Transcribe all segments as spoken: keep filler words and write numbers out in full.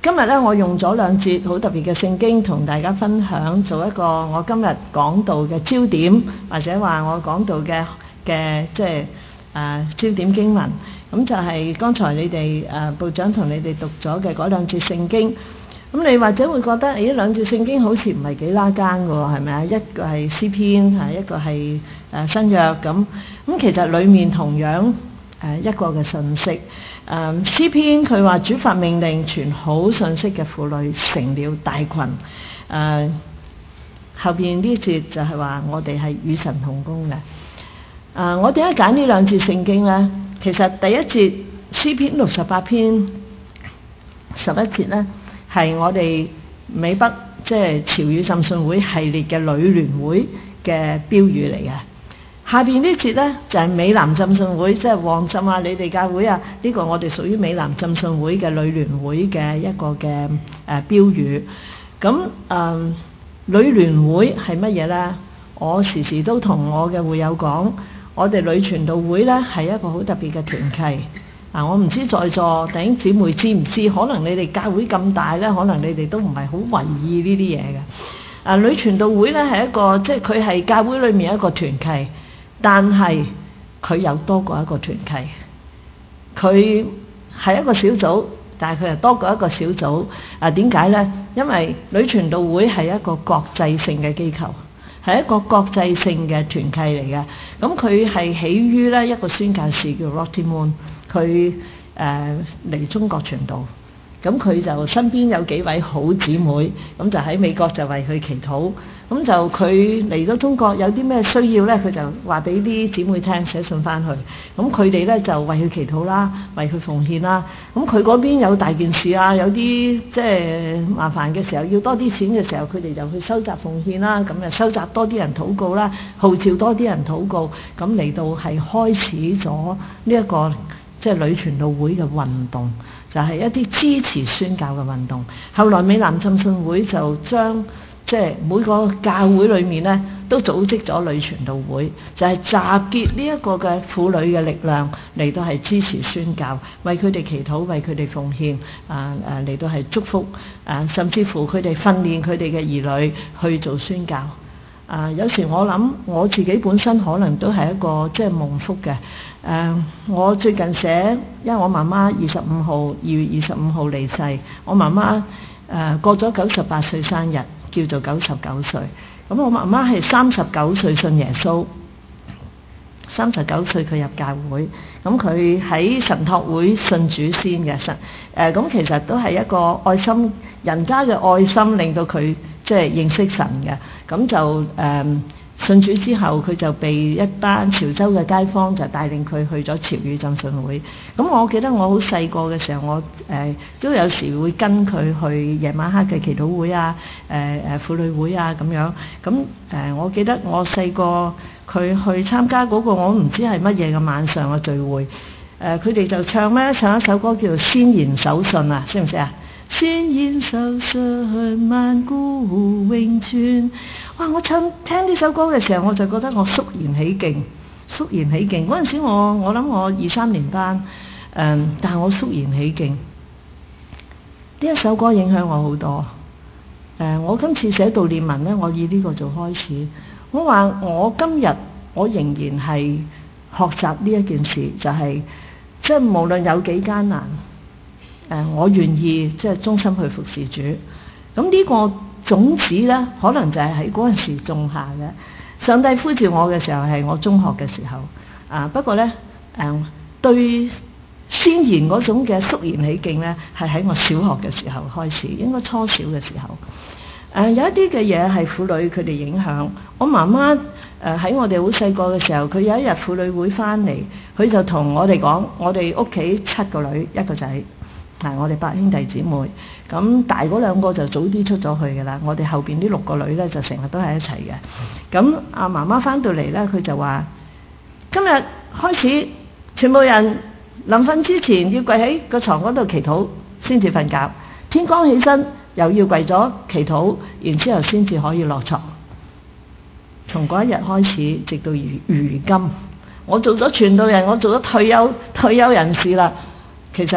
今日咧，我用咗兩節好特別嘅聖經同大家分享，做一個我今日講道嘅焦點，或者話我講道嘅嘅即係誒焦點經文。咁就係剛才你哋誒、呃、部長同你哋讀咗嘅嗰兩節聖經。咁你或者會覺得，咦，兩節聖經好似唔係幾拉更嘅喎，係咪啊？一個係詩篇，係一個係誒新約咁。咁其實裡面同樣誒一個嘅信息。誒、嗯、詩篇佢話主發命令，傳好信息嘅婦女成了大群。誒、呃、後邊呢節就係話我哋係與神同工嘅。誒、呃、我點解揀呢兩節聖經呢？其實第一節詩篇六十八篇十一節呢，係我哋美北即係潮語浸信會系列嘅女聯會嘅標語嚟嘅。下邊呢節呢，就係、是、美南浸信會，即係旺浸啊，你哋教會啊，呢、這個我哋屬於美南浸信會嘅女聯會嘅一個嘅誒、呃、標語。咁誒、呃、女聯會係乜嘢呢？我時時都同我嘅會友講，我哋女傳道會呢係一個好特別嘅團契。啊，我唔知在座弟兄姊妹知唔知？可能你哋教會咁大呢，可能你哋都唔係好為意呢啲嘢嘅。啊，女傳道會呢係一個，即係佢係教會裏面一個團契。但係佢有多過一個團契，佢係一個小組，但係佢係多過一個小組。啊，點解呢？因為女傳道會係一個國際性嘅機構，係一個國際性嘅團契嚟嘅。咁佢係起於呢一個宣教士叫 Rotti Moon， 佢誒嚟中國傳道。咁佢就身邊有幾位好姊妹，咁就喺美國就為佢祈禱。咁就佢嚟咗中國有啲咩需要呢？佢就話俾啲姊妹聽，寫信翻去。咁佢哋呢就為佢祈禱啦，為佢奉獻啦。咁佢嗰邊有大件事啊，有啲即係麻煩嘅時候，要多啲錢嘅時候，佢哋就去收集奉獻啦。咁就收集多啲人禱告啦，號召多啲人禱告。咁嚟到係開始咗呢一個即係女傳道會嘅運動，就係一啲支持宣教嘅運動。後來美南浸信會就將即係每個教會裏面咧都組織咗女傳道會，就係集結呢一個嘅婦女嘅力量嚟到係支持宣教，為佢哋祈禱，為佢哋奉獻，啊啊嚟到係祝福，啊甚至乎佢哋訓練佢哋嘅兒女去做宣教。啊，有時我諗我自己本身可能都係一個即係蒙福嘅。誒、啊，我最近寫，因為我媽媽二十五號二月二十五號離世，我媽媽誒、啊、過咗九十八歲生日，叫做九十九歲。咁我媽媽係三十九歲信耶穌，三十九歲佢入教會，咁佢喺神託會信主先嘅神。誒，咁其實都係一個愛心，人家嘅愛心令到佢即係認識神嘅。咁就誒、嗯、信主之後，佢就被一班潮州嘅街坊就帶領佢去咗潮語浸信會。咁我記得我好細個嘅時候，我誒、呃、都有時會跟佢去夜晚黑嘅祈禱會啊、誒誒婦女會啊咁樣。咁誒、呃、我記得我細個佢去參加嗰個我唔知係乜嘢嘅晚上嘅聚會。誒佢哋就唱咩？唱一首歌叫做《先言手信》啊，識唔識啊？先言手信萬古永存。哇！我唱聽呢首歌嘅時候，我就覺得我肅然起敬，肅然起敬。嗰陣時我我諗我二三年班，誒、嗯，但係我肅然起敬。呢一首歌影響我好多。誒、呃，我今次寫悼念文呢，我以呢個做開始。我話我今日我仍然係學習呢一件事，就係、是。即係無論有幾艱難，誒、呃，我願意即係忠心去服侍主。咁呢個種子呢，可能就係喺嗰陣時種下嘅。上帝呼召我嘅時候係我中學嘅時候，啊，不過呢，誒、呃，對先言嗰種嘅肅然起敬呢，係喺我小學嘅時候開始，應該初小嘅時候。誒、呃，有一啲嘅嘢係婦女佢哋影響。我媽媽誒喺、呃、我哋好細個嘅時候，佢有一日婦女會翻嚟，佢就同我哋講：我哋屋企七個女一個仔，係我哋八兄弟姊妹。咁大嗰兩個就早啲出咗去㗎啦，我哋後邊呢六個女呢，就成日都喺一齊嘅。咁阿媽媽翻到嚟呢，佢就話：今日開始，全部人臨瞓之前要跪喺個床嗰度祈禱先至瞓覺，天光起身又要跪咗祈禱，然之後先至可以落床。從嗰一日開始，直到如如今，我做咗傳道人，我做咗退休退休人士啦。其實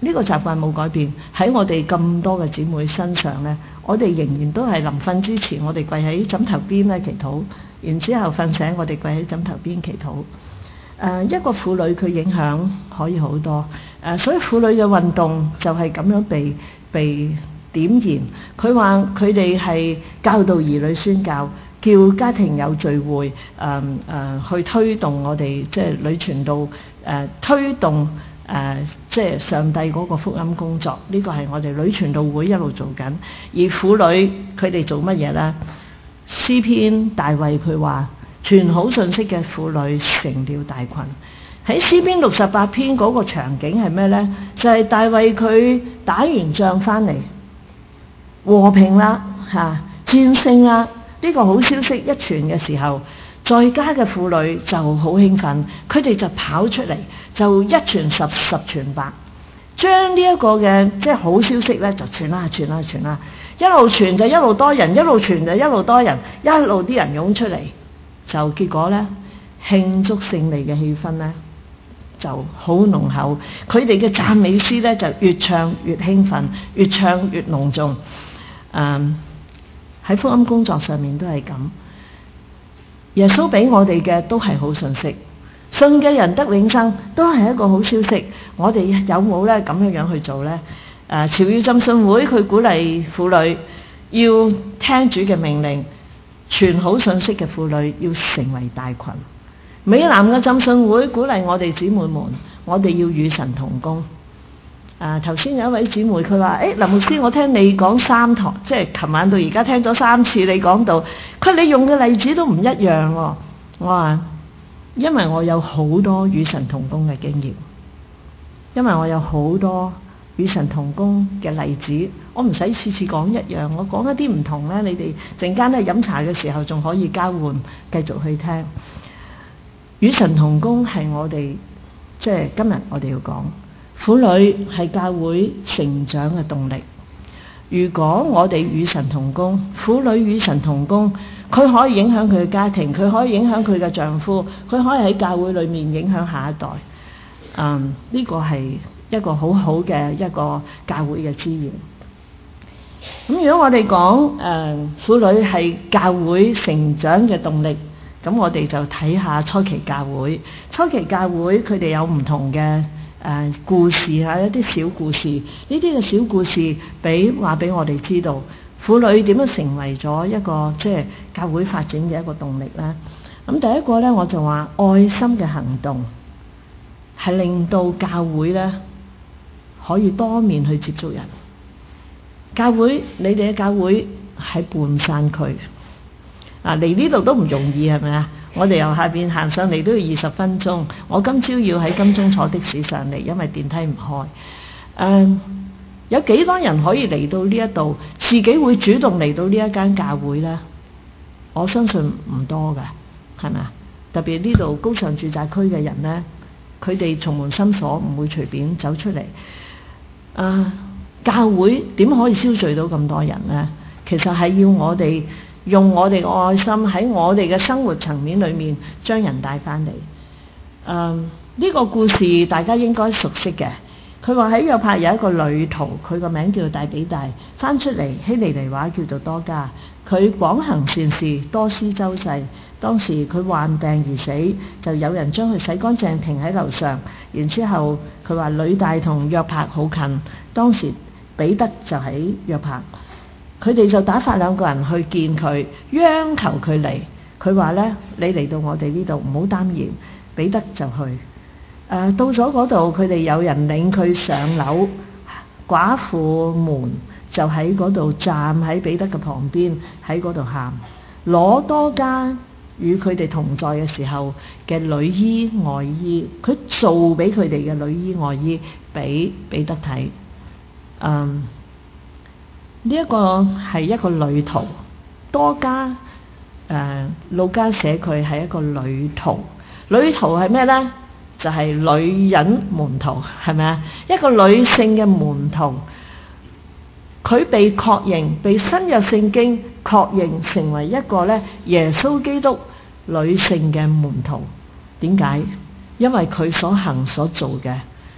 呢個習慣冇改變，喺我哋咁多嘅姊妹身上呢，我哋仍然都係臨瞓之前，我哋跪喺枕頭邊咧祈禱，然之後瞓醒，我哋跪喺枕頭邊祈禱。誒、呃、一個婦女佢影響可以好多，誒、呃、所以婦女嘅運動就係咁樣被被點燃。佢話佢哋係教導兒女宣教，叫家庭有聚會，誒、呃、誒、呃、去推動我哋即係女傳道，誒、呃、推動。誒、呃，即係上帝嗰個福音工作，呢、這個係我哋女傳道會一路做緊。而婦女佢哋做乜嘢呢？詩篇大衛佢話傳好信息嘅婦女成了大群。喺詩篇六十八篇嗰個場景係咩呢？就係、是、大衛佢打完仗翻嚟，和平啦嚇、啊，戰勝啦。呢、這個好消息一傳嘅時候，在家嘅婦女就好興奮，佢哋就跑出嚟，就一傳十，十傳百，將呢一個嘅即係好消息咧就傳啦傳啦傳啦，一路傳就一路多人，一路傳就一路多人，一路啲人湧出嚟，就結果咧慶祝勝利嘅氣氛咧就好濃厚，佢哋嘅讚美詩咧就越唱越興奮，越唱越隆重。嗯，喺福音工作上面都係咁。耶穌俾我哋嘅都係好信息，信嘅人得永生都係一個好消息。我哋有冇咧咁樣樣去做呢？誒、呃，潮語浸信會佢鼓勵婦女要聽主嘅命令，傳好信息嘅婦女要成為大群。美南嘅浸信會鼓勵我哋姊妹們，我哋要與神同工。啊！頭先有一位姊妹佢話：誒、哎、林牧師，我聽你講三堂，即係琴晚到而家聽咗三次你講到，佢你用嘅例子都唔一樣喎、哦。我話：因為我有好多與神同工嘅經驗，因為我有好多與神同工嘅例子，我唔使次次講一樣，我講一啲唔同咧，你哋陣間咧飲茶嘅時候仲可以交換，繼續去聽。與神同工係我哋即係今日我哋要講。婦女係教會成長嘅動力。如果我哋與神同工，婦女與神同工，佢可以影響佢嘅家庭，佢可以影響佢嘅丈夫，佢可以喺教會裏面影響下一代。嗯，呢個係一個好好嘅一個教會嘅資源。咁如果我哋講誒婦女係教會成長嘅動力，咁我哋就睇下初期教會。初期教會佢哋有唔同嘅。誒、呃、故事啊，一啲小故事，呢啲嘅小故事俾話俾我哋知道，婦女點樣成為咗一個即係教會發展嘅一個動力呢？咁第一個呢，我就話愛心嘅行動係令到教會呢可以多面去接觸人。教會，你哋嘅教會喺半山區啊，嚟呢度都唔容易係咪啊？我哋由下邊行上嚟都要二十分鐘。我今朝要喺金鐘坐的士上嚟，因為電梯唔開。誒、呃，有幾多人可以嚟到呢一度，自己會主動嚟到呢一間教會呢？我相信唔多㗎，係咪啊？特別呢度高尚住宅區嘅人呢，佢哋從門深鎖，唔會隨便走出嚟。誒、呃，教會點可以消聚到咁多人呢？其實係要我哋。用我哋嘅愛心喺我哋嘅生活層面裏面將人帶翻嚟。嗯，呢、這個故事大家應該熟悉嘅。佢話喺約帕有一個女徒，佢個名叫大比大，翻出嚟希利尼話叫做多加。佢廣行善事，多施周濟。當時佢患病而死，就有人將佢洗乾淨停喺樓上。然之後佢話呂大同約帕好近，當時彼得就喺約帕。佢哋就打發兩個人去見佢，央求佢嚟。佢話呢：你嚟到我哋呢度唔好擔言。彼得就去。誒、呃、到咗嗰度，佢哋有人領佢上樓，寡婦們就喺嗰度站喺彼得嘅旁邊，喺嗰度喊，攞多加與佢哋同在嘅時候嘅裏衣外衣，佢做俾佢哋嘅裏衣外衣俾彼得睇。嗯。呢一個係一個女徒，多加誒、呃、路加寫佢係一個女徒。女徒係咩呢？就係、是、女人門徒，係咪啊？一個女性嘅門徒，佢被確認，被新約聖經確認成為一個咧耶穌基督女性嘅門徒。點解？因為佢所行所做嘅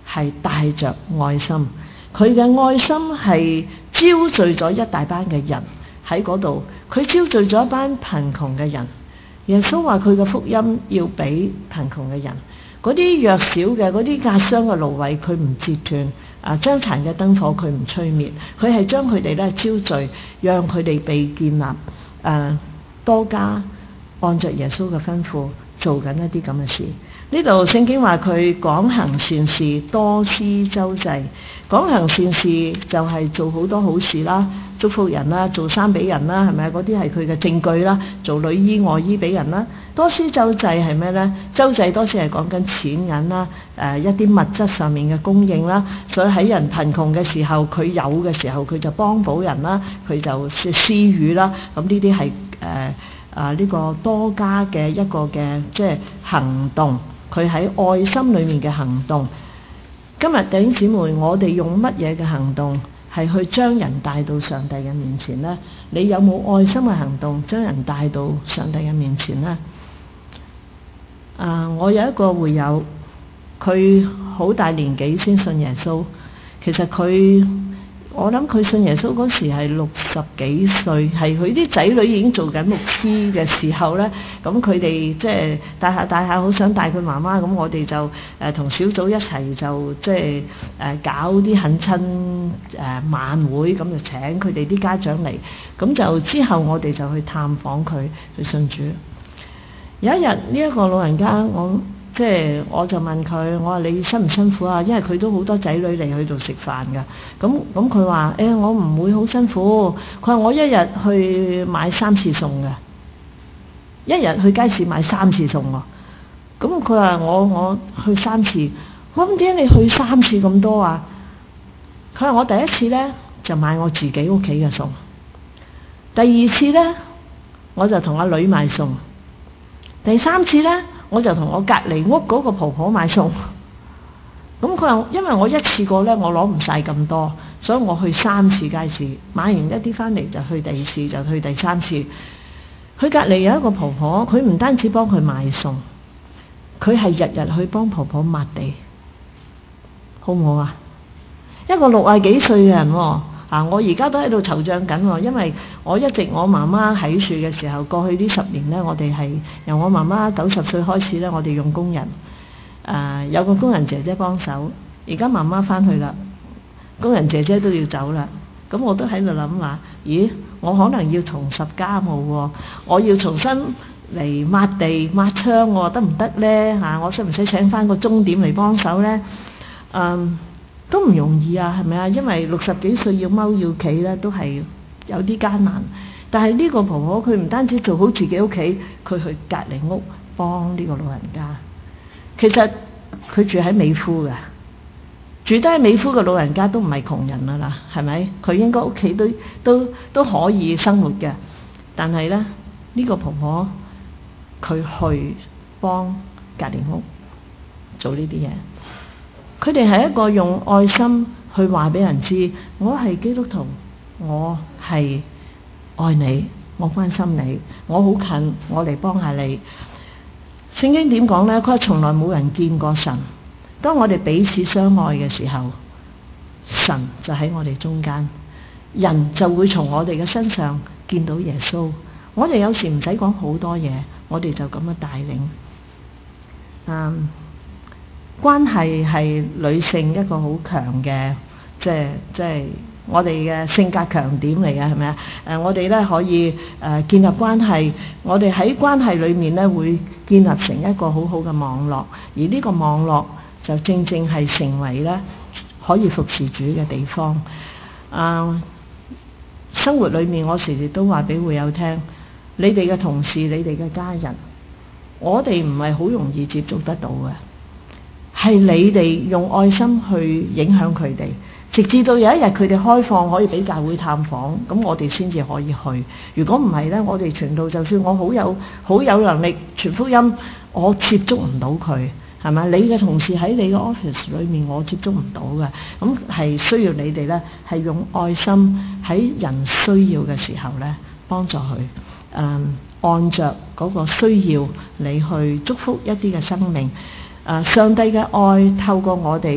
係帶着愛心，佢嘅愛心係招聚咗一大班嘅人喺嗰度，佢招聚咗一班貧窮嘅人。耶穌話佢嘅福音要俾貧窮嘅人，嗰啲弱小嘅、嗰啲壓傷嘅蘆葦，佢唔折斷，啊，將殘嘅燈火佢唔吹滅，佢係將佢哋咧招聚，讓佢哋被建立，誒、啊，多加按着耶穌嘅吩咐做緊一啲咁嘅事。呢度聖經話佢廣行善事，多施周濟。廣行善事就係做好多好事啦，祝福人啦，做衫俾人啦，係咪啊？嗰啲係佢嘅證據啦。做女醫外醫俾人啦。多施周濟係咩呢？周濟多施係講緊錢銀啦，誒、呃、一啲物質上面嘅供應啦。所以喺人貧窮嘅時候，佢有嘅時候佢就幫補人啦，佢就施予啦。咁呢啲係誒啊呢個多加嘅一個嘅即係行動。佢喺愛心裏面嘅行動。今日弟兄姊妹，我哋用乜嘢嘅行動係去將人帶到上帝嘅面前呢？你有冇愛心嘅行動將人帶到上帝嘅面前呢？啊，我有一個會友，佢好大年紀先信耶穌。其實佢，我諗佢信耶穌嗰時係六十幾歲，係佢啲仔女已經做緊牧師嘅時候呢。咁佢哋即係帶下帶下，好想帶佢媽媽。咁我哋就誒同、呃、小組一齊就即係誒、呃、搞啲懇親誒晚會，咁就請佢哋啲家長嚟。咁就之後我哋就去探訪佢，去信主。有一日呢一個老人家，我即係我就問佢，我話你辛唔辛苦啊？因為佢都好多仔女嚟去度食飯㗎。咁咁佢話誒我唔會好辛苦。佢話我一日去買三次餸嘅，一日去街市買三次餸喎。咁佢話我我去三次。我咁點解你去三次咁多啊？佢話我第一次呢就買我自己屋企嘅餸，第二次呢我就同阿女買餸，第三次呢我就同我隔離屋嗰個婆婆買餸。咁佢話因為我一次過呢我攞唔晒咁多，所以我去三次街市，買完一啲翻嚟就去第二次，就去第三次。佢隔離有一個婆婆，佢唔單止幫佢買餸，佢係日日去幫婆婆抹地，好唔好啊？一個六啊幾歲嘅人喎，啊！我而家都喺度惆悵緊喎，因為我一直我媽媽喺樹嘅時候，過去呢十年呢，我哋係由我媽媽九十歲開始呢，我哋用工人，誒、呃、有個工人姐姐幫手。而家媽媽翻去啦，工人姐姐都要走啦，咁我都喺度諗話，咦，我可能要重拾家務喎，我要重新嚟抹地抹窗喎，得唔得呢？嚇、啊，我使唔使請翻個鐘點嚟幫手呢？嗯。都唔容易啊，係咪啊？因為六十幾歲要踎要企咧，都係有啲艱難。但係呢個婆婆佢唔單止做好自己屋企，佢去隔離屋幫呢個老人家。其實佢住喺美孚嘅，住得喺美孚嘅老人家都唔係窮人啊啦，係咪？佢應該屋企都都都可以生活嘅。但係咧，呢個婆婆佢去幫隔離屋做呢啲嘢。佢哋係一個用愛心去話俾人知，我係基督徒，我係愛你，我關心你，我好近，我嚟幫下你。聖經點講呢？佢話從來冇人見過神。當我哋彼此相愛嘅時候，神就喺我哋中間，人就會從我哋嘅身上見到耶穌。我哋有時唔使講好多嘢，我哋就咁樣帶領。嗯。關係係女性一個好強嘅，即係即係我哋嘅性格強點嚟嘅，係咪啊？誒，我哋咧可以誒、呃、建立關係，我哋喺關係裏面咧會建立成一個好好嘅網絡，而呢個網絡就正正係成為咧可以服侍主嘅地方。啊、呃，生活裏面我時時都話俾會友聽，你哋嘅同事、你哋嘅家人，我哋唔係好容易接觸得到嘅。係你哋用愛心去影響佢哋，直至到有一日佢哋開放可以俾教會探訪，咁我哋先至可以去。如果唔係呢，我哋傳道就算我好有好有能力傳福音，我接觸唔到佢，係咪？你嘅同事喺你嘅 office 裏面，我接觸唔到嘅，咁係需要你哋呢，係用愛心喺人需要嘅時候呢，幫助佢。誒、嗯，按着嗰個需要你去祝福一啲嘅生命。啊！上帝嘅愛透過我哋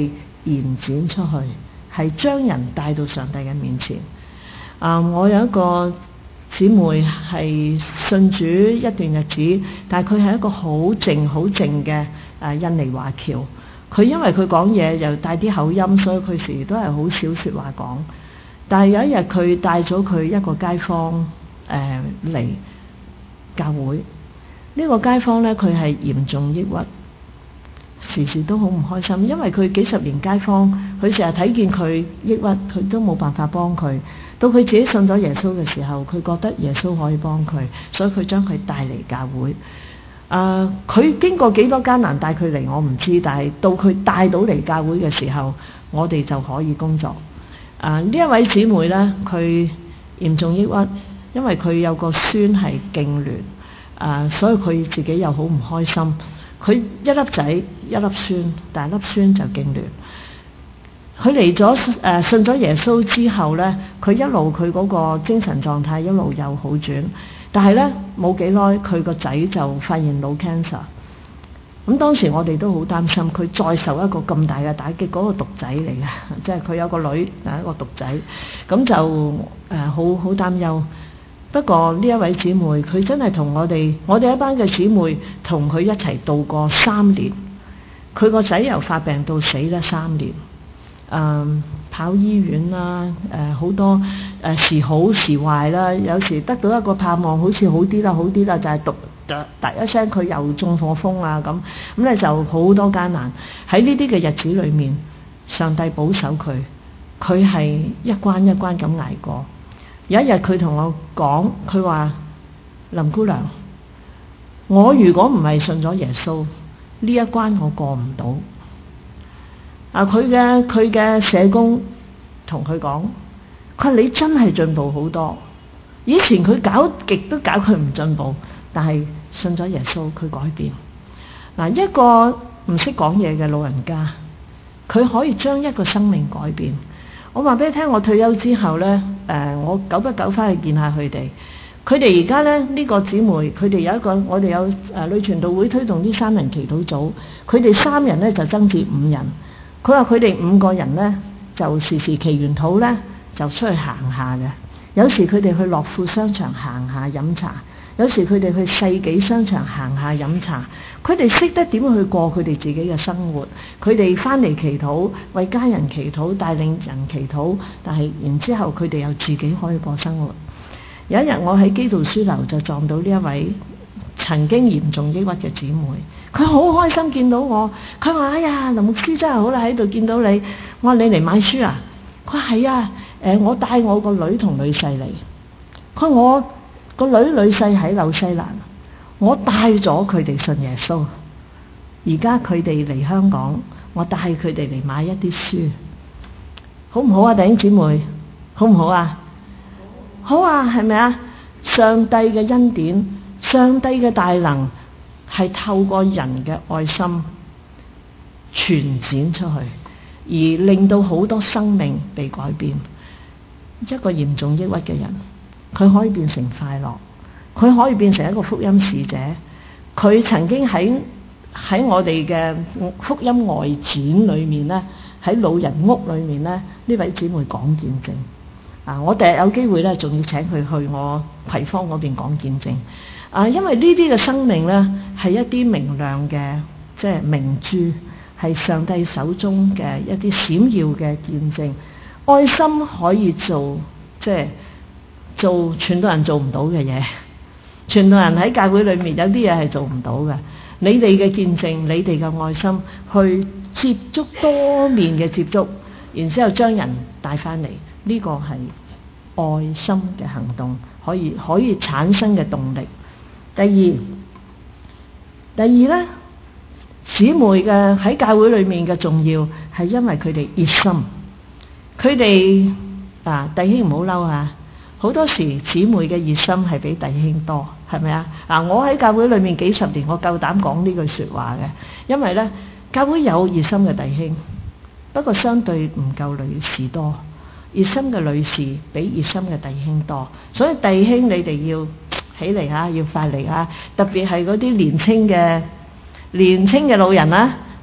延展出去，係將人帶到上帝嘅面前。啊，我有一個姊妹係信主一段日子，但係佢係一個好靜好靜嘅誒印尼華僑。佢因為佢講嘢又帶啲口音，所以佢時都係好少説話講。但係有一日佢帶咗佢一個街坊誒嚟、呃、教會。呢、這個街坊呢，佢係嚴重抑鬱，時時都好唔開心，因為佢幾十年街坊，佢成日睇見佢抑鬱，佢都冇辦法幫佢。到佢自己信咗耶穌嘅時候，佢覺得耶穌可以幫佢，所以佢將佢帶嚟教會。啊！佢、呃、經過幾多艱難帶佢嚟，我唔知，但係到佢帶到嚟教會嘅時候，我哋就可以工作。啊、呃！呢一位姊妹呢，佢嚴重抑鬱，因為佢有個孫係痙攣，啊、呃，所以佢自己又好唔開心。佢一粒仔一粒孫，但係粒孫就痙攣。佢嚟咗誒信咗耶穌之後呢，佢一路佢嗰個精神狀態一路有好轉，但係呢，冇幾耐佢個仔就發現腦 cancer。咁當時我哋都好擔心佢再受一個咁大嘅打擊，嗰、那個獨仔嚟嘅，即係佢有個女係一個獨仔，咁就誒好好擔憂。不過呢一位姊妹佢真係同我哋我哋一班嘅姊妹同佢一齊度過三年。佢個仔由發病到死咧三年。誒、嗯、跑醫院啦，誒、呃、好多誒、呃、時好時壞啦，有時得到一個盼望，好似好啲啦，好啲啦，就係讀突一聲佢又中火風啊咁，咁咧就好多艱難喺呢啲嘅日子裏面，上帝保守佢，佢係一關一關咁捱過。有一日佢同我講，佢話林姑娘，我如果唔係信咗耶穌，呢一關我過唔到。啊！佢嘅佢嘅社工同佢講，佢話你真係進步好多。以前佢搞極都搞佢唔進步，但係信咗耶穌，佢改變。嗱，一個唔識講嘢嘅老人家，佢可以將一個生命改變。我話俾你聽，我退休之後呢，誒、呃，我久不久翻去見下佢哋。佢哋而家咧呢、這個姊妹，佢哋有一個，我哋有誒、呃、女傳道會推動啲三人祈禱組，佢哋三人呢就增至五人。佢話佢哋五個人呢，就時時祈完禱呢，就出去行下嘅。有時佢哋去樂富商場行下飲茶，有時佢哋去世紀商場行下飲茶。佢哋識得點去過佢哋自己嘅生活。佢哋翻嚟祈禱，為家人祈禱，帶領人祈禱，但係然之後佢哋又自己可以過生活。有一日我喺基道書樓就撞到呢一位曾經嚴重抑鬱嘅姊妹，佢好開心見到我，佢話：哎呀，林牧師真係好啦，喺度見到你。我話你嚟買書啊？佢話係啊，誒、呃、我帶我個女同女婿嚟。佢話我個女女婿喺紐西蘭，我帶咗佢哋信耶穌。而家佢哋嚟香港，我帶佢哋嚟買一啲書，好唔好啊？弟兄姊妹，好唔好啊？好啊，係咪啊？上帝嘅恩典，上帝嘅大能係透過人嘅愛心傳展出去，而令到好多生命被改變。一個嚴重抑鬱嘅人，佢可以變成快樂，佢可以變成一個福音使者。佢曾經喺喺我哋嘅福音外展裏面咧，喺老人屋裏面咧，呢位姊妹講見證。啊！我第日有機會咧，仲要請佢去我葵芳嗰邊講見證。啊，因為呢啲嘅生命咧，係一啲明亮嘅，即係明珠，係上帝手中嘅一啲閃耀嘅見證。愛心可以做，即係做傳道人做唔到嘅嘢。傳道人喺教會裏面有啲嘢係做唔到嘅。你哋嘅見證，你哋嘅愛心，去接觸多面嘅接觸，然之後將人帶翻嚟。呢個係愛心嘅行動，可以可以產生嘅動力。第二，第二呢，姊妹嘅喺教會裏面嘅重要係因為佢哋熱心。佢哋啊，弟兄唔好嬲啊！好多時姊妹嘅熱心係比弟兄多，係咪啊？嗱，我喺教會裏面幾十年，我夠膽講呢句説話嘅，因為呢，教會有熱心嘅弟兄，不過相對唔夠女士多。熱心嘅女士比熱心嘅弟兄多，所以弟兄你哋要起嚟啊，要發力啊！特別係嗰啲年青嘅年青嘅老人啊，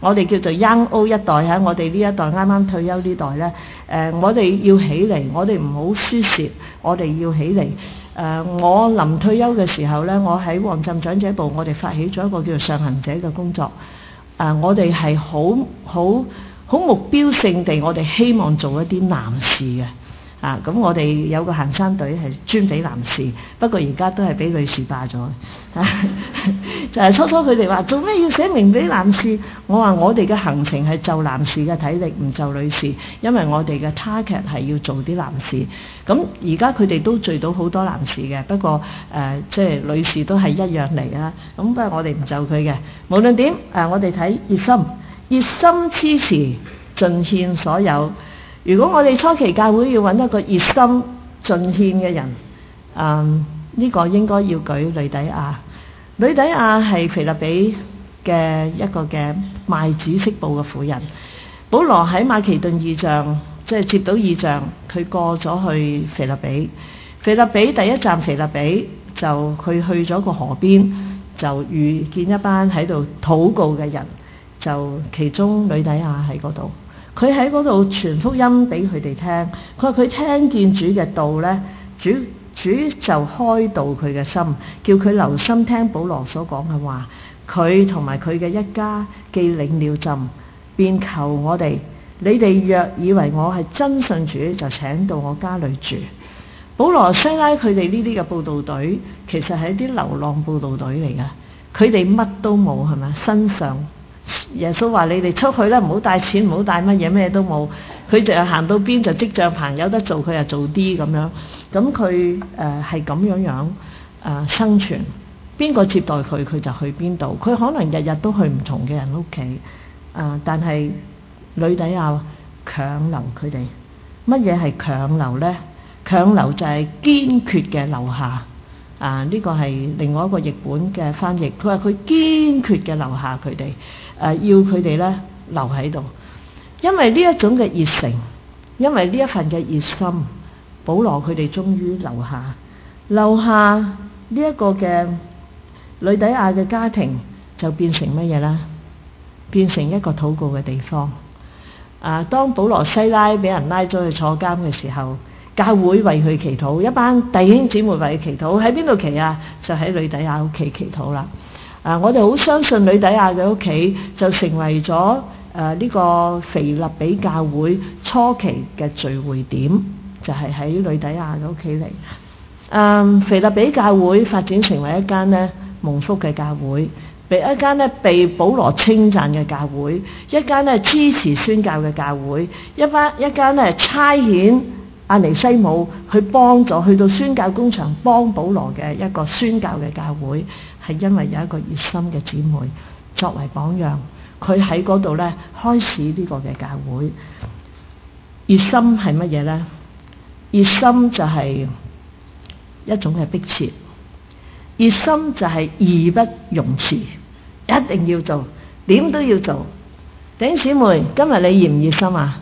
我哋叫做 young old 一代喺我哋呢一代啱啱退休呢代呢，誒、呃、我哋要起嚟，我哋唔好輸蝕，我哋要起嚟。誒、呃、我臨退休嘅時候呢，我喺旺浸長者部，我哋發起咗一個叫做上行者嘅工作。誒、呃、我哋係好好好目標性地，我哋希望做一啲男士嘅。啊，咁我哋有個行山隊係專俾男士，不過而家都係俾女士霸咗。就係初初佢哋話做咩要寫明俾男士？我話我哋嘅行程係就男士嘅體力，唔就女士，因為我哋嘅 target 係要做啲男士。咁而家佢哋都聚到好多男士嘅，不過誒、呃、即係女士都係一樣嚟啊。咁不過我哋唔就佢嘅，無論點誒，我哋睇熱心，熱心支持，盡獻所有。如果我哋初期教會要揾一個熱心盡獻嘅人，嗯，呢、這個應該要舉呂底亞。呂底亞係腓立比嘅一個嘅賣紫色布嘅婦人。保羅喺馬其頓異象，即係接到異象，佢過咗去腓立比。腓立比第一站腓立比就佢去咗個河邊，就遇見一班喺度禱告嘅人，就其中呂底亞喺嗰度。佢喺嗰度傳福音俾佢哋聽，佢話佢聽見主嘅道呢，主主就開導佢嘅心，叫佢留心聽保羅所講嘅話。佢同埋佢嘅一家既領了浸，便求我哋，你哋若以為我係真信主，就請到我家裏住。保羅西拉佢哋呢啲嘅佈道隊，其實係一啲流浪佈道隊嚟㗎，佢哋乜都冇係咪？身上耶穌話你哋出去啦，唔好帶錢，唔好帶乜嘢，咩都冇。佢就行到邊就織帳棚，有得做佢就做啲咁樣。咁佢誒係咁樣樣誒、呃、生存。邊個接待佢，佢就去邊度。佢可能日日都去唔同嘅人屋企。誒、呃，但係呂底亞強留佢哋。乜嘢係強留呢？強留就係堅決嘅留下。啊！呢、這個係另外一個譯本嘅翻譯，佢話佢堅決嘅留下佢哋，誒、呃、要佢哋咧留喺度，因為呢一種嘅熱誠，因為呢一份嘅熱心，保羅佢哋終於留下，留下呢一個嘅呂底亞嘅家庭就變成乜嘢咧？變成一個禱告嘅地方。啊！當保羅西拉俾人拉咗去坐監嘅時候，教會為佢祈禱，一班弟兄姊妹為佢祈禱，喺邊度祈啊？就喺呂底亞屋企祈禱啦。啊，我哋好相信呂底亞嘅屋企就成為咗誒呢個腓立比教會初期嘅聚會點，就係喺呂底亞嘅屋企嚟。嗯，腓立比教會發展成為一間咧蒙福嘅教會，被一間咧被保羅稱讚嘅教會，一間咧支持宣教嘅教會，一班一間咧差遣阿尼西姆去幫助，去到宣教工場幫保羅嘅一個宣教嘅教會，係因為有一個熱心嘅姊妹作為榜樣，佢喺嗰度咧開始呢個嘅教會。熱心係乜嘢呢？熱心就係一種嘅迫切，熱心就係義不容辭，一定要做，點都要做。弟兄姊妹，今日你熱唔熱心啊？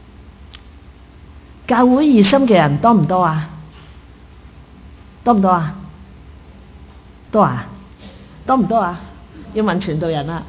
教會熱心嘅人多唔多啊？多唔多啊？多啊？多唔多啊？要問傳道人啦。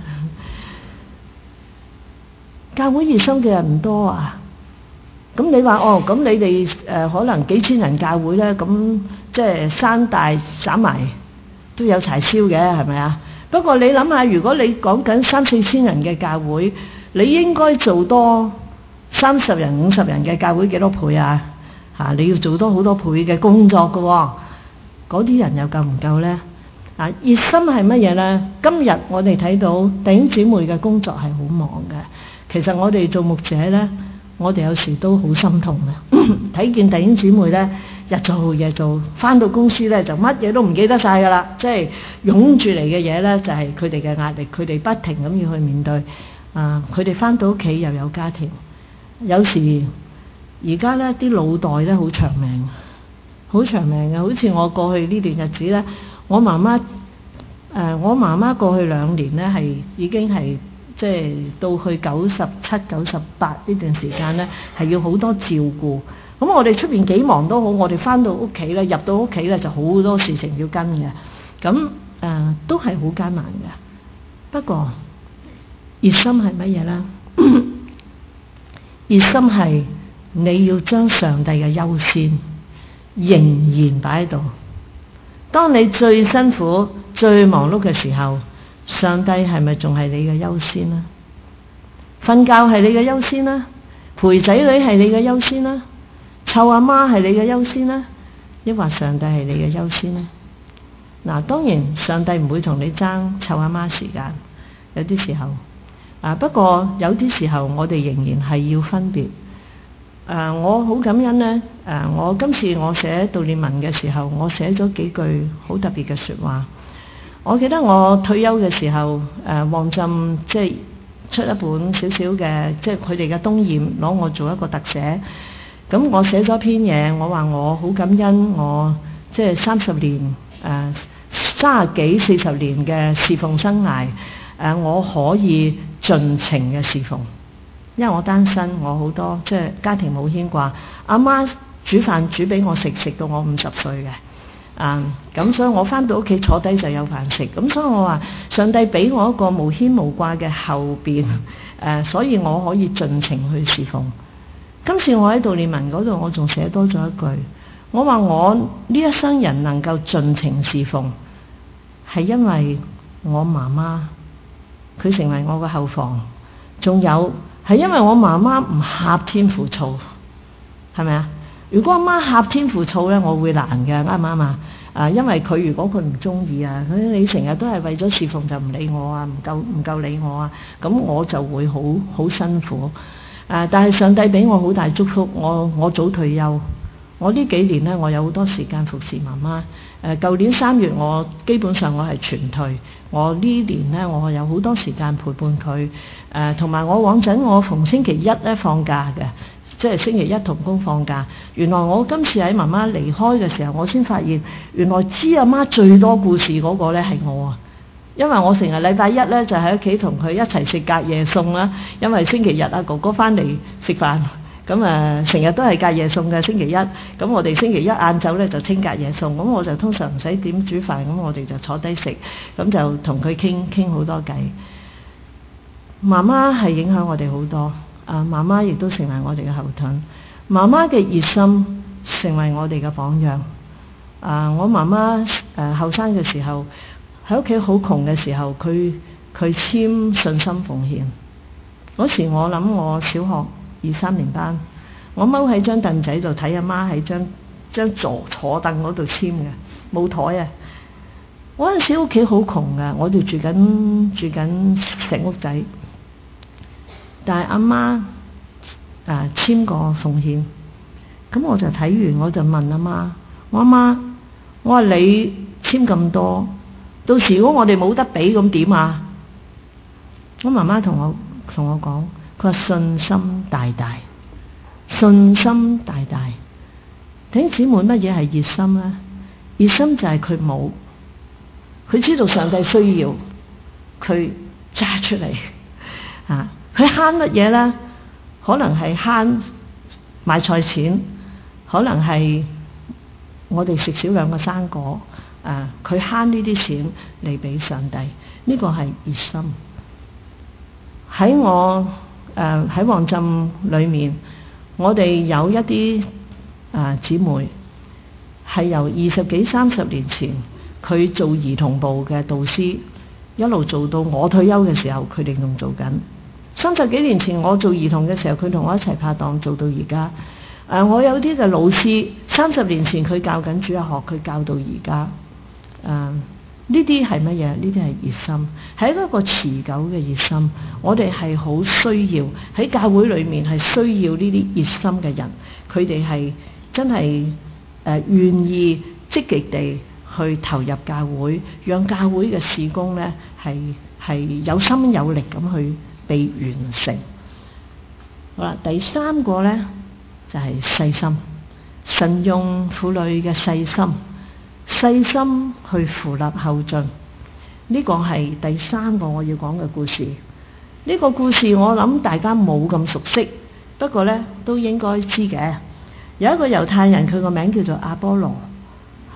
教會熱心嘅人唔多啊？咁你話哦，咁你哋誒、呃、可能幾千人教會咧，咁即係山大斬埋都有柴燒嘅，係咪啊？不過你諗下，如果你講緊三四千人嘅教會，你應該做多三十人、五十人嘅教會幾多倍啊？嚇、啊！你要做多好多倍嘅工作嘅喎、哦，嗰啲人又夠唔夠呢？啊！熱心係乜嘢呢？今日我哋睇到弟兄姊妹嘅工作係好忙嘅。其實我哋做牧者呢，我哋有時都好心痛嘅。睇見弟兄姊妹呢，日做夜做，返到公司呢就乜嘢都唔記得晒㗎啦。即係湧住嚟嘅嘢呢，就係佢哋嘅壓力，佢哋不停咁要去面對。啊！佢哋返到屋企又有家庭，有時。而家咧啲腦袋咧好長命，好長命嘅。好似我過去呢段日子咧，我媽媽誒、呃，我媽媽過去兩年咧係已經係即係到去九十七、九十八呢段時間咧係要好多照顧。咁我哋出邊幾忙都好，我哋返到屋企咧，入到屋企咧就好多事情要跟嘅。咁誒、呃、都係好艱難嘅。不過熱心係乜嘢呢？熱心係你要將上帝嘅優先仍然擺喺度。當你最辛苦、最忙碌嘅時候，上帝係咪仲係你嘅優先呢？瞓覺係你嘅優先啦，陪仔女係你嘅優先啦，湊阿媽係你嘅優先啦，抑或上帝係你嘅優先呢？嗱，當然上帝唔會同你爭湊阿媽時間，有啲時候啊，不過有啲時候我哋仍然係要分別。誒，我好感恩呢。誒，我今次我寫悼念文嘅時候，我寫咗幾句好特別嘅説話。我記得我退休嘅時候，誒旺浸即係出一本少少嘅，即係佢哋嘅東儱攞我做一個特寫。咁我寫咗篇嘢，我話我好感恩我即係三十年誒三十幾四十年嘅侍奉生涯，誒我可以盡情嘅侍奉。因為我單身，我好多即係家庭冇牽掛，阿媽煮飯煮俾我食，食到我五十歲嘅，啊咁所以我返到屋企坐低就有飯食，咁所以我話上帝俾我一個無牽無掛嘅後邊，誒、啊、所以我可以盡情去侍奉。今次我喺悼念文嗰度，我仲寫多咗一句，我話我呢一生人能夠盡情侍奉，係因為我媽媽佢成為我嘅後房，仲有。係因為我媽媽唔呷天婦醋，係咪啊？如果阿媽呷天婦醋咧，我會難嘅，啱唔啱啊？啊，因為佢如果佢唔中意啊，佢你成日都係為咗侍奉就唔理我啊，唔夠唔夠理我啊，咁我就會好好辛苦。啊，但係上帝俾我好大祝福，我我早退休。我呢幾年咧，我有好多時間服侍媽媽。誒、啊，舊年三月我基本上我係全退。我呢年咧，我有好多時間陪伴佢。誒、啊，同埋我往陣我逢星期一咧放假嘅，即係星期一同工放假。原來我今次喺媽媽離開嘅時候，我先發現原來知阿媽最多故事嗰個咧係我啊！因為我成日禮拜一咧就喺屋企同佢一齊食隔夜餸啦。因為星期日啊哥哥翻嚟食飯。咁誒成日都係隔夜餸嘅星期一，咁我哋星期一晏晝咧就清隔夜餸，咁我就通常唔使點煮飯，咁我哋就坐低食，咁就同佢傾傾好多偈。媽媽係影響我哋好多，啊媽媽亦都成為我哋嘅後盾，媽媽嘅熱心成為我哋嘅榜樣。啊，我媽媽誒後生嘅時候喺屋企好窮嘅時候，佢佢簽信心奉獻。嗰時我諗我小學二三年班，我踎喺張凳仔度睇阿媽喺張張座坐凳嗰度簽嘅，冇台啊！嗰陣時屋企好窮噶，我哋住緊住緊石屋仔，但係阿媽啊簽過奉獻，咁我就睇完我就問阿媽，我阿媽，我話你簽咁多，到時如果我哋冇得俾咁點啊？我媽媽同我同我講。佢話信心大大，信心大大。弟兄姊妹，乜嘢係熱心呢？熱心就係佢冇，佢知道上帝需要，佢揸出嚟啊！佢慳乜嘢呢？可能係慳買菜錢，可能係我哋食少兩個生果啊！佢慳呢啲錢嚟俾上帝，呢個係熱心。喺我誒喺旺浸裏面，我哋有一啲啊姊妹係由二十幾三十年前佢做兒童部嘅導師，一路做到我退休嘅時候，佢哋仲做緊。三十幾年前我做兒童嘅時候，佢同我一齊拍檔做到而家。誒，我有啲嘅老師，三十年前佢教緊主日學，佢教到而家。誒。呢啲係乜嘢？呢啲係熱心，係一個持久嘅熱心。我哋係好需要喺教會裏面係需要呢啲熱心嘅人，佢哋係真係誒、呃、願意積極地去投入教會，讓教會嘅事工咧係係有心有力咁去被完成。好啦，第三個咧就係、是、細心，神用婦女嘅細心。細心去扶立後進，呢個係第三個我要講嘅故事。呢個故事我諗大家冇咁熟悉，不過呢都應該知嘅。有一個猶太人，佢個名叫做亞波羅，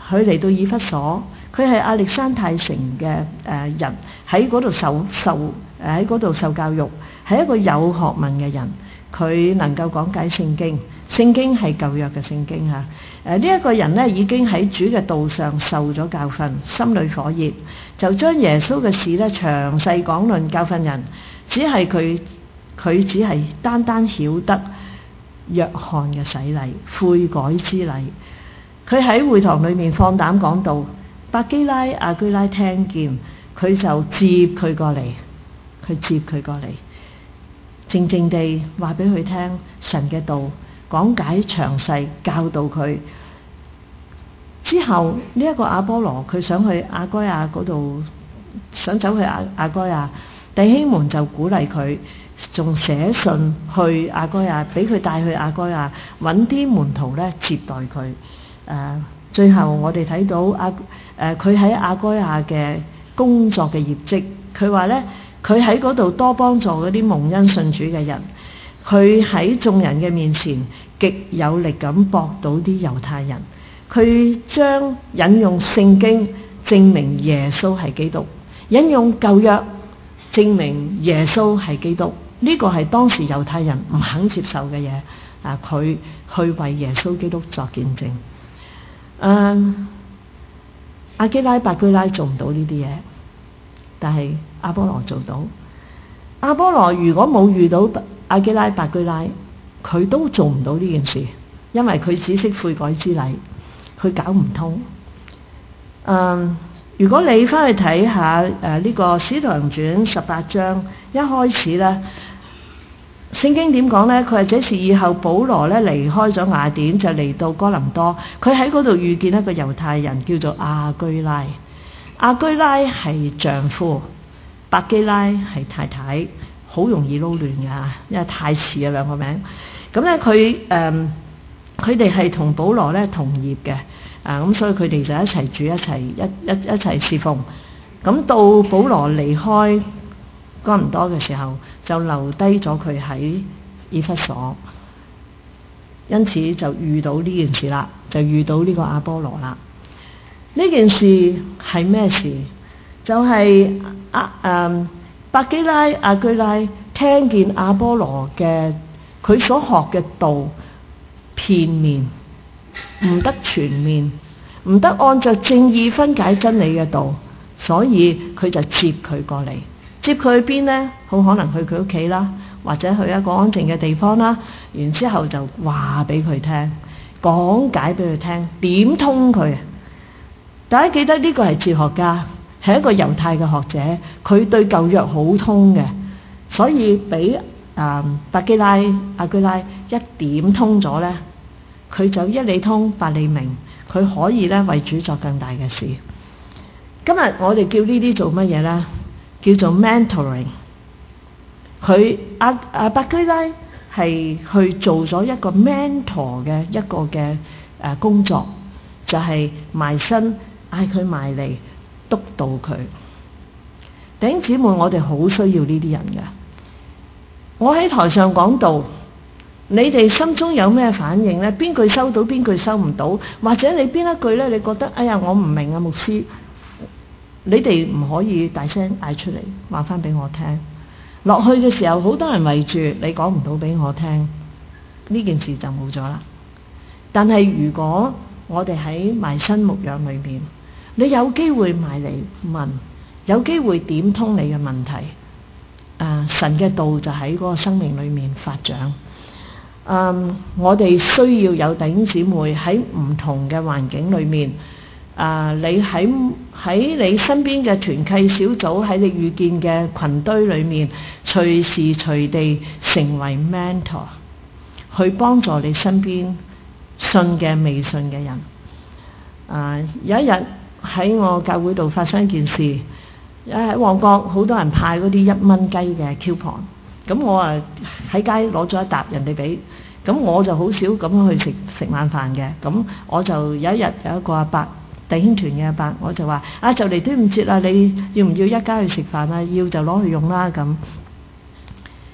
佢嚟到以弗所，佢係亞歷山太城嘅誒人，喺嗰度受受誒喺嗰度受教育，係一個有學問嘅人。佢能夠講解聖經，聖經係舊約嘅聖經嚇。誒呢一個人咧已經喺主嘅道上受咗教訓，心裏火熱，就將耶穌嘅事咧詳細講論教訓人。只係佢佢只係單單曉得約翰嘅洗禮、悔改之禮。佢喺會堂裏面放膽講道，百基拉、亞居拉聽見，佢就接佢過嚟，佢接佢過嚟。靜靜地話俾佢聽神嘅道，講解詳細，教導佢。之後呢一個亞波羅佢想去亞該亞嗰度，想走去亞亞該亞，弟兄們就鼓勵佢，仲寫信去亞該亞，俾佢帶去亞該亞，揾啲門徒咧接待佢。誒、呃，最後我哋睇到亞誒佢喺亞該亞嘅工作嘅業績，佢話咧。佢喺嗰度多幫助嗰啲蒙恩信主嘅人，佢喺眾人嘅面前極有力咁駁倒啲猶太人。佢將引用聖經證明耶穌係基督，引用舊約證明耶穌係基督。呢個係當時猶太人唔肯接受嘅嘢啊！佢去為耶穌基督作見證。嗯，亞基拉、百基拉做唔到呢啲嘢。但係亞波羅做到。亞波羅如果冇遇到亞基拉、百基拉，佢都做唔到呢件事，因為佢只識悔改之禮，佢搞唔通。嗯，如果你翻去睇下誒呢、呃這個《使徒行傳》十八章一開始咧，聖經點講咧？佢話這是以後保羅咧離開咗雅典，就嚟到哥林多，佢喺嗰度遇見一個猶太人叫做亞居拉。亞居拉係丈夫，百基拉係太太，好容易撈亂㗎，因為太似啊兩個名。咁咧佢誒佢哋係同保羅咧同業嘅，啊咁所以佢哋就一齊住一齊一一一齊侍奉。咁到保羅離開哥林多嘅時候，就留低咗佢喺以弗所，因此就遇到呢件事啦，就遇到呢個亞波羅啦。呢件事係咩事？就係亞誒百基拉、亞居拉聽見亞波羅嘅佢所學嘅道片面，唔得全面，唔得按照正義分解真理嘅道，所以佢就接佢過嚟。接佢去邊呢？好可能去佢屋企啦，或者去一個安靜嘅地方啦。然之後就話俾佢聽，講解俾佢聽，點通佢。大家記得呢個係哲學家，係一個猶太嘅學者，佢對舊約好通嘅，所以俾誒百基拉、亞居拉一點通咗咧，佢就一理通百理明，佢可以咧為主作更大嘅事。今日我哋叫呢啲做乜嘢咧？叫做 mentoring。佢阿阿百基拉係去做咗一個 mentor 嘅一個嘅誒工作，就係、是、埋身。嗌佢埋嚟督導佢。弟兄姊妹，我哋好需要呢啲人㗎。我喺台上講道，你哋心中有咩反應呢？邊句收到，邊句收唔到？或者你邊一句呢？你覺得哎呀我唔明啊，牧師，你哋唔可以大聲嗌出嚟，話翻俾我聽。落去嘅時候，好多人圍住，你講唔到俾我聽，呢件事就冇咗啦。但係如果我哋喺埋身牧養裏面，你有機會埋嚟問，有機會點通你嘅問題，啊，神嘅道就喺嗰個生命裏面發長。嗯，我哋需要有弟兄姊妹喺唔同嘅環境裏面，啊，你喺喺你身邊嘅團契小組，喺你遇見嘅群堆裏面，隨時隨地成為 mentor，去幫助你身邊信嘅未信嘅人。啊，有一日喺我教會度發生一件事，喺旺角好多人派嗰啲一蚊雞嘅 coupon。咁我啊喺街攞咗一沓人哋俾，咁我就好少咁樣去食食晚飯嘅。咁我就有一日有一個阿伯弟兄團嘅阿伯，我就話啊，就嚟端午節啦，你要唔要一家去食飯啊？要就攞去用啦咁。咁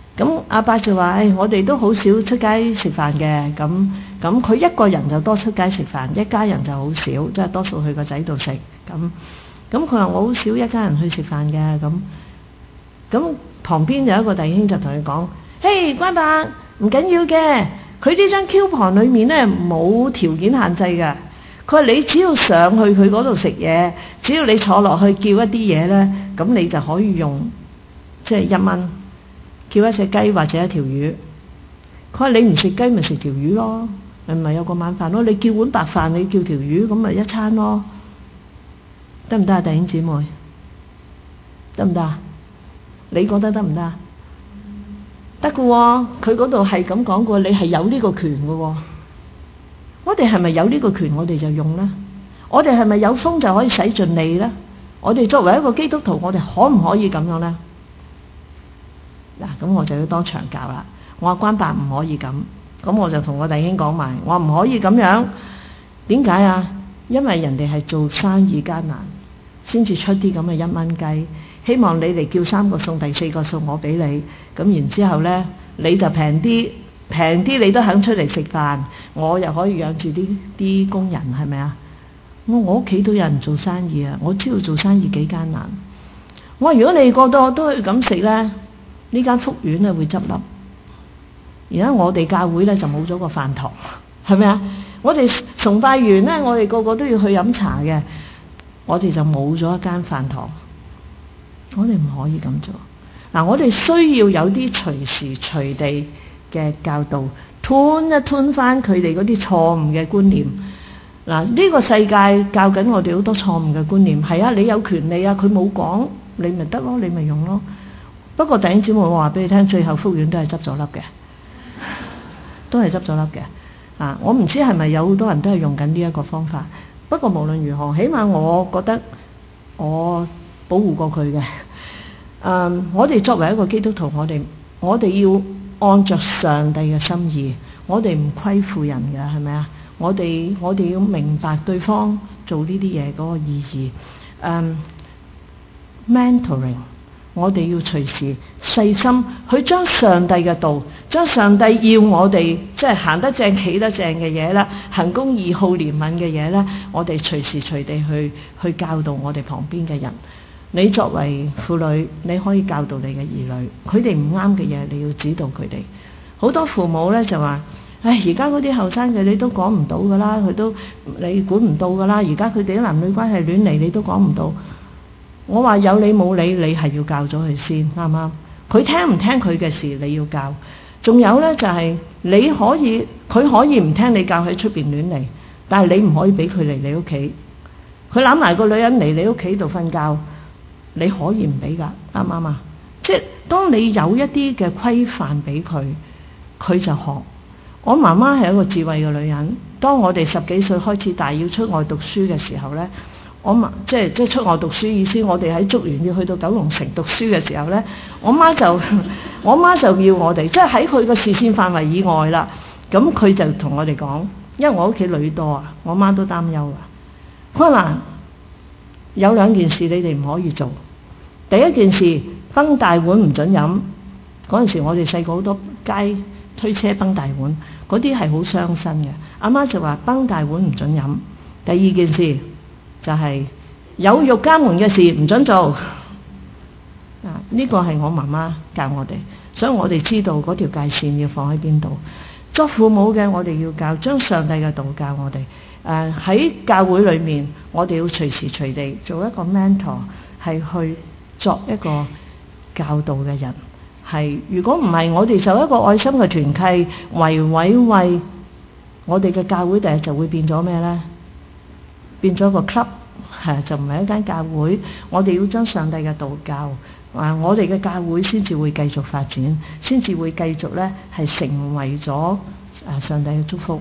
阿伯就話：誒，我哋都好少出街食飯嘅。咁咁佢一個人就多出街食飯，一家人就好少，即係多數去個仔度食。咁咁佢話我好少一家人去食飯嘅。咁咁旁邊有一個弟兄就同佢講：嘿，關伯，唔緊要嘅，佢呢張 coupon 裏面咧冇條件限制嘅。佢話你只要上去佢嗰度食嘢，只要你坐落去叫一啲嘢咧，咁你就可以用即係一蚊叫一隻雞或者一條魚。佢話你唔食雞咪食條魚咯，咪咪有個晚飯咯。你叫碗白飯，你叫條魚，咁咪一餐咯，得唔得啊？弟兄姊妹，得唔得啊？你覺得得唔得啊？得嘅喎，佢嗰度係咁講過，你係有呢個權嘅喎。我哋係咪有呢個權，我哋就用呢？我哋係咪有風就可以使盡利呢？我哋作為一個基督徒，我哋可唔可以咁樣呢？嗱，咁我就要當場教啦。我話關伯唔可以咁，咁我就同我弟兄講埋，我話唔可以咁樣。點解啊？因為人哋係做生意艱難，先至出啲咁嘅一蚊雞，希望你嚟叫三個餸，第四個餸我俾你，咁然之後呢，你就平啲。平啲你都肯出嚟食飯，我又可以養住啲啲工人，係咪啊？我我屋企都有人做生意啊，我知道做生意幾艱難。我話如果你個個都去咁食呢，呢間福苑咧會執笠。而家我哋教會呢，就冇咗個飯堂，係咪啊？我哋崇拜完呢，我哋個個都要去飲茶嘅，我哋就冇咗一間飯堂。我哋唔可以咁做。嗱，我哋需要有啲隨時隨地嘅教導，吞一吞翻佢哋嗰啲錯誤嘅觀念。嗱，呢個世界教緊我哋好多錯誤嘅觀念。係啊，你有權利啊，佢冇講，你咪得咯，你咪用咯。不過弟兄姊妹，我話俾你聽，最後福苑都係執咗笠嘅，都係執咗笠嘅。啊，我唔知係咪有好多人都係用緊呢一個方法。不過無論如何，起碼我覺得我保護過佢嘅。嗯，我哋作為一個基督徒，我哋我哋要按着上帝嘅心意，我哋唔虧負人嘅，係咪啊？我哋我哋要明白對方做呢啲嘢嗰個意義。嗯、um, ，mentoring， 我哋要隨時細心去將上帝嘅道，將上帝要我哋即係行得正企得正嘅嘢啦，行公義好憐憫嘅嘢咧，我哋隨時隨地去去教導我哋旁邊嘅人。你作為婦女，你可以教導你嘅兒女，佢哋唔啱嘅嘢，你要指導佢哋。好多父母咧就話：唉，而家嗰啲後生嘅你都講唔到噶啦，佢都你管唔到噶啦。而家佢哋啲男女關係亂嚟，你都講唔到。我話有理冇理，你係要教咗佢先，啱唔啱？佢聽唔聽佢嘅事，你要教。仲有咧就係、是、你可以，佢可以唔聽你教喺出邊亂嚟，但係你唔可以俾佢嚟你屋企。佢攬埋個女人嚟你屋企度瞓覺。你可以唔俾㗎，啱唔啱啊？即係當你有一啲嘅規範俾佢，佢就學。我媽媽係一個智慧嘅女人。當我哋十幾歲開始大要出外讀書嘅時候呢，我媽即係即係出外讀書意思，我哋喺竹園要去到九龍城讀書嘅時候呢，我媽就我媽就要我哋，即係喺佢嘅視線範圍以外啦。咁佢就同我哋講，因為我屋企女多啊，我媽都擔憂啊。佢話嗱，有兩件事你哋唔可以做。第一件事，崩大碗唔准飲。嗰陣時我哋細個好多街推車崩大碗，嗰啲係好傷身嘅。阿媽就話崩大碗唔准飲。第二件事就係、是、有辱家門嘅事唔准做。啊，呢個係我媽媽教我哋，所以我哋知道嗰條界線要放喺邊度。作父母嘅我哋要教，將上帝嘅道教我哋。誒、呃、喺教會裏面，我哋要隨時隨地做一個 mentor， 係去作一個教導嘅人。係如果唔係，我哋就一個愛心嘅團契，維維為我哋嘅教會，第日就會變咗咩呢？變咗個 club， 係就唔係一間教會。我哋要將上帝嘅道教，啊，我哋嘅教會先至會繼續發展，先至會繼續呢係成為咗啊上帝嘅祝福。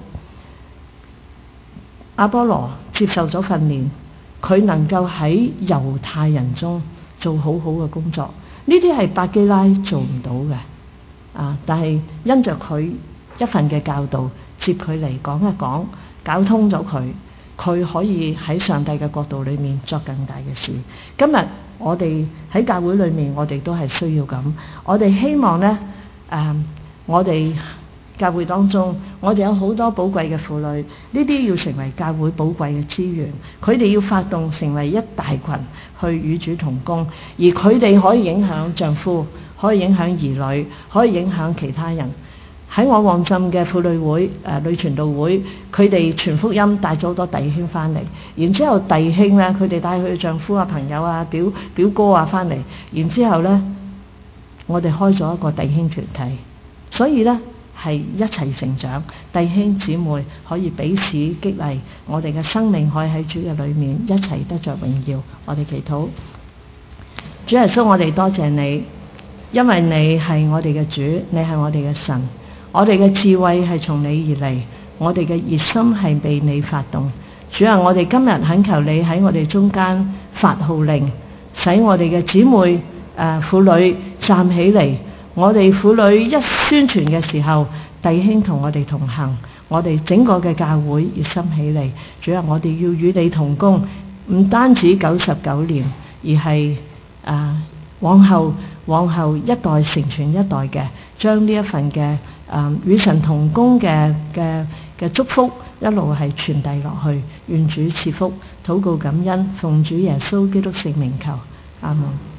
阿波羅接受咗訓練，佢能夠喺猶太人中做好好嘅工作，呢啲係百基拉做唔到嘅啊！但係因着佢一份嘅教導，接佢嚟講一講，搞通咗佢，佢可以喺上帝嘅國度裏面作更大嘅事。今日我哋喺教會裏面，我哋都係需要咁，我哋希望呢， 誒，我哋教會當中，我哋有好多寶貴嘅婦女，呢啲要成為教會寶貴嘅資源，佢哋要發動成為一大群去與主同工，而佢哋可以影響丈夫，可以影響兒女，可以影響其他人。喺我旺浸嘅婦女會、誒、呃、女傳道會，佢哋傳福音帶咗好多弟兄翻嚟，然之後弟兄咧，佢哋帶佢嘅丈夫啊、朋友啊、表表哥啊翻嚟，然之後咧，我哋開咗一個弟兄團體，所以咧係一齊成長，弟兄姊妹可以彼此激勵，我哋嘅生命可以喺主嘅裏面一齊得着榮耀。我哋祈禱，主耶穌，我哋多謝你，因為你係我哋嘅主，你係我哋嘅神。我哋嘅智慧係從你而嚟，我哋嘅熱心係被你發動。主啊，我哋今日懇求你喺我哋中間發號令，使我哋嘅姊妹誒、呃、婦女站起嚟。我哋婦女一宣傳嘅時候，弟兄同我哋同行，我哋整個嘅教會熱心起嚟。主啊，我哋要與你同工，唔單止九十九年，而係誒、呃、往後往後一代成傳一代嘅，將呢一份嘅誒、呃、與神同工嘅嘅嘅祝福一路係傳遞落去。願主賜福，禱告感恩，奉主耶穌基督聖名求，阿門。